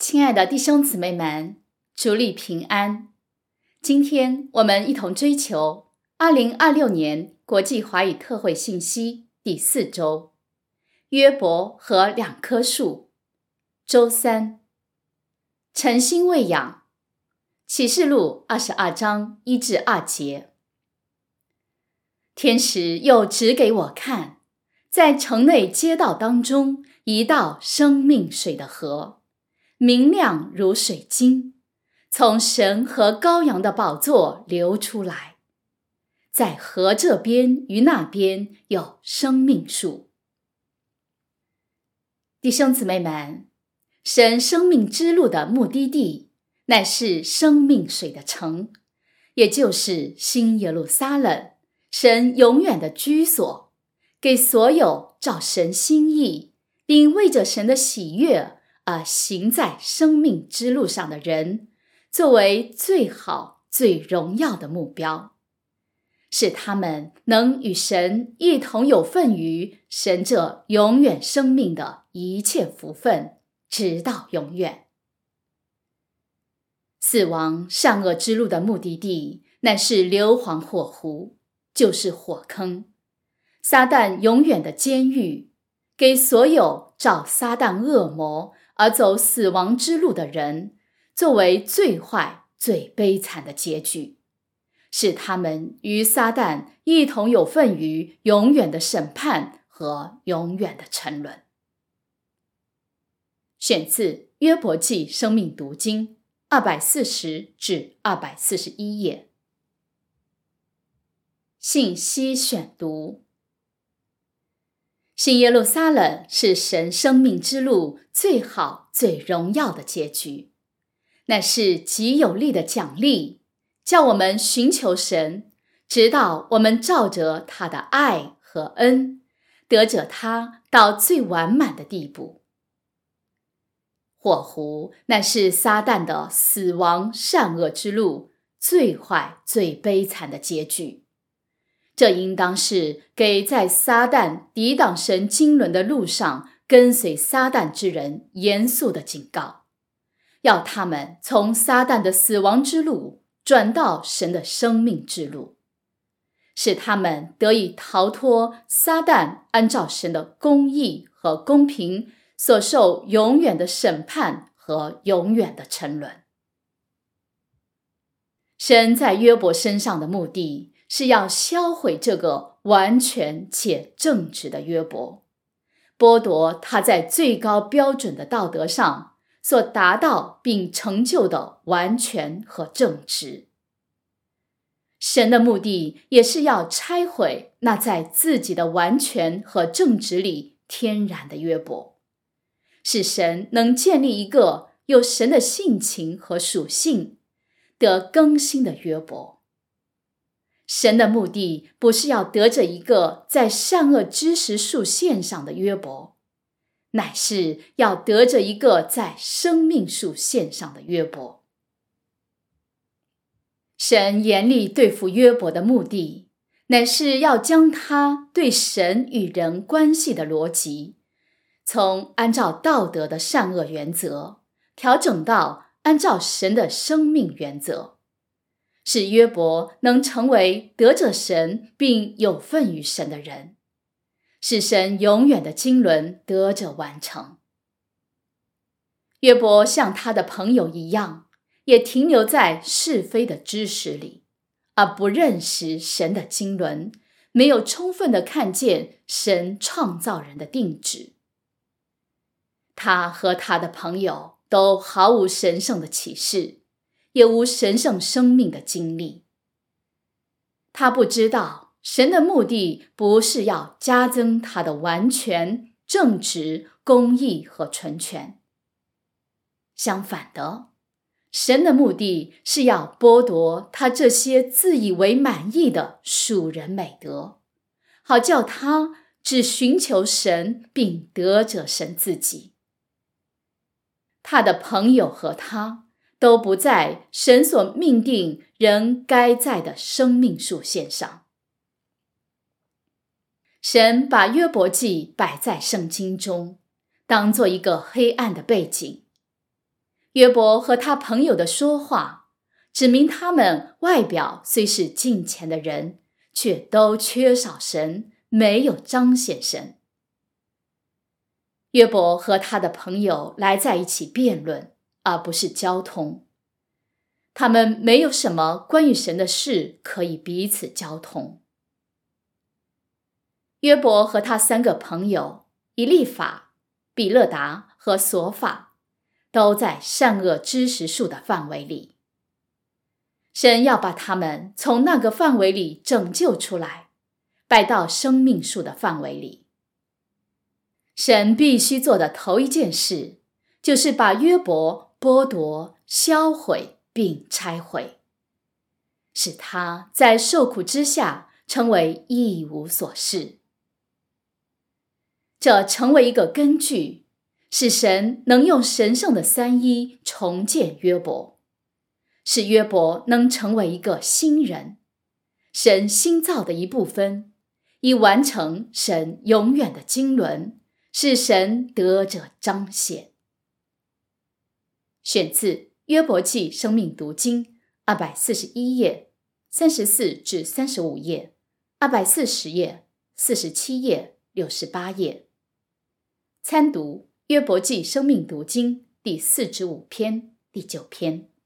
亲爱的弟兄姊妹们，主里平安。今天我们一同追求2026年国际华语特会信息第4周，约伯和2棵树。周3，诚心喂养。启示录22章1至2节。天使又指给我看，在城内街道当中，一道生命水的河，明亮如水晶，从神和羔羊的宝座流出来。在河这边与那边有生命树。弟兄姊妹们，神生命之路的目的地乃是生命水的城，也就是新耶路撒冷，神永远的居所，给所有照神心意并为着神的喜悦而行在生命之路上的人，作为最好最荣耀的目标，使他们能与神一同有份于神这永远生命的一切福分，直到永远。死亡善恶之路的目的地乃是硫磺火湖，就是火坑，撒旦永远的监狱，给所有照撒旦恶魔而走死亡之路的人，作为最坏最悲惨的结局，使他们与撒旦一同有份于永远的审判和永远的沉沦。选自约伯记生命读经240至241页。信息选读。新耶路撒冷是神生命之路最好最荣耀的结局，乃是极有力的奖励，叫我们寻求神，直到我们照着他的爱和恩，得着他到最完满的地步。火湖乃是撒旦的死亡善恶之路最坏最悲惨的结局，这应当是给在撒旦抵挡神经纶的路上跟随撒旦之人严肃的警告，要他们从撒旦的死亡之路转到神的生命之路，使他们得以逃脱撒旦按照神的公义和公平所受永远的审判和永远的沉沦。神在约伯身上的目的是要销毁这个完全且正直的约伯，剥夺他在最高标准的道德上所达到并成就的完全和正直。神的目的也是要拆毁那在自己的完全和正直里天然的约伯，使神能建立一个有神的性情和属性得更新的约伯。神的目的不是要得着一个在善恶知识树线上的约伯，乃是要得着一个在生命树线上的约伯。神严厉对付约伯的目的，乃是要将他对神与人关系的逻辑，从按照道德的善恶原则，调整到按照神的生命原则，使约伯能成为得着神并有份于神的人，使神永远的经纶得着完成。约伯像他的朋友一样，也停留在是非的知识里，而不认识神的经纶，没有充分的看见神创造人的定旨。他和他的朋友都毫无神圣的启示，也无神圣生命的经历。他不知道神的目的不是要加增他的完全、正直、公义和纯全。相反的，神的目的是要剥夺他这些自以为满意的属人美德，好叫他只寻求神并得着神自己。他的朋友和他都不在神所命定人该在的生命树线上。神把约伯记摆在圣经中，当作一个黑暗的背景， 约伯和他朋友的说话，指明他们外表虽是敬虔的人，却都缺少神，没有彰显神。约伯和他的朋友来在一起辩论，而不是交通。他们没有什么关于神的事可以彼此交通。约伯和他3个朋友以利法、比勒达和索法都在善恶知识树的范围里。神要把他们从那个范围里拯救出来，摆到生命树的范围里。神必须做的头一件事，就是把约伯剥夺、销毁并拆毁，使他在受苦之下成为一无所事。这成为一个根据，使神能用神圣的三一重建约伯，使约伯能成为一个新人，神新造的一部分，以完成神永远的经纶，使神得着彰显。选自约伯记生命读经241页34至35页240页47页68页。参读约伯记生命读经第4至5篇第9篇。